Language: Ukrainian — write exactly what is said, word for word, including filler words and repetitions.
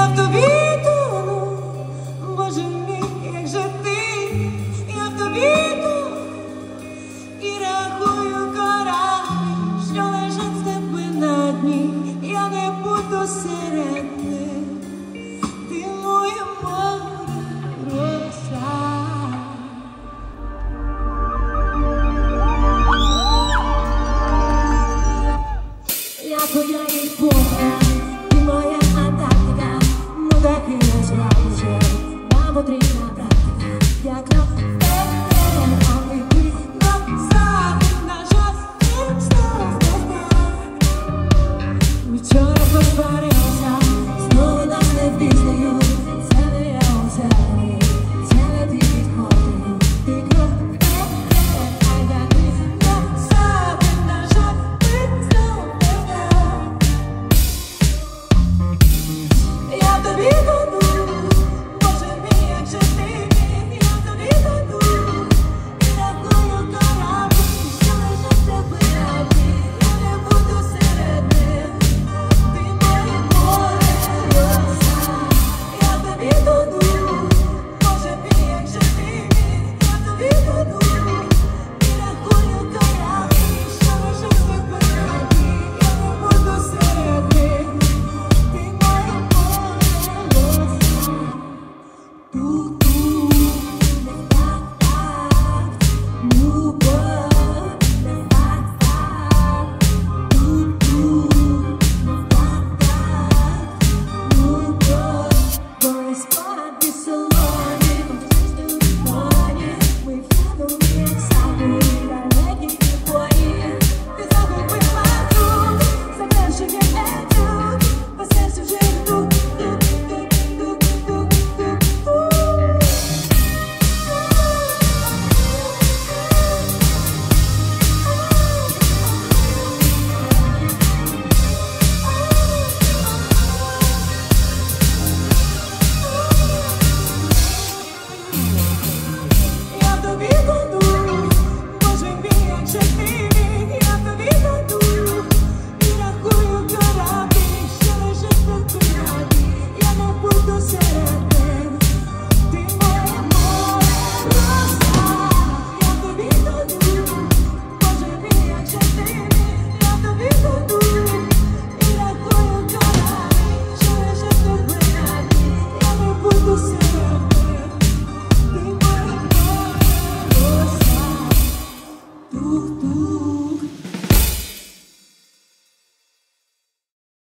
в тобі тону, Боже мій, як же ти, я в тобі тону і рахую кораблі, що лежать з тебе на дні, я не буду серед них, ти моє море, роса. Я твоя іпоха, ти моя Антарктика, ну так і назвалася, нам потрібна практика, як кров вперед, а ми ти назад, на час, і знов, знов, знов. Вчора посварили.